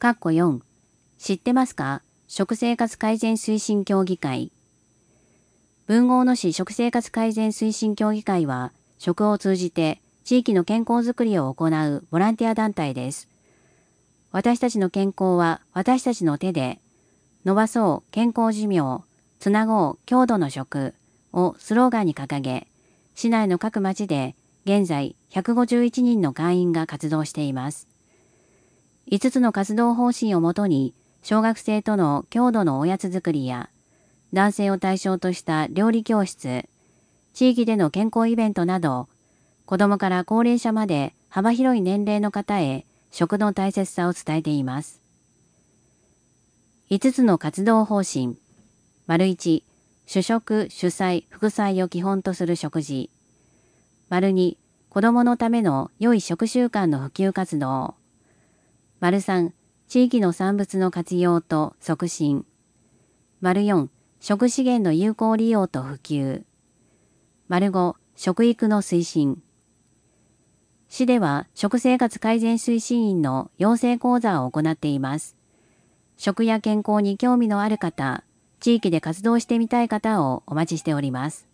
4知ってますか？食生活改善推進協議会。豊後大野市食生活改善推進協議会は、食を通じて地域の健康づくりを行うボランティア団体です。私たちの健康は私たちの手で、伸ばそう健康寿命、つなごう郷土の食をスローガンに掲げ、市内の各町で現在151人の会員が活動しています。5つの活動方針をもとに、小学生との郷土のおやつ作りや、男性を対象とした料理教室、地域での健康イベントなど、子どもから高齢者まで幅広い年齢の方へ食の大切さを伝えています。5つの活動方針。1、主食、主菜、副菜を基本とする食事。2、子どものための良い食習慣の普及活動。3、地域の産物の活用と促進。4、食資源の有効利用と普及。5、食育の推進。市では食生活改善推進員の養成講座を行っています。食や健康に興味のある方、地域で活動してみたい方をお待ちしております。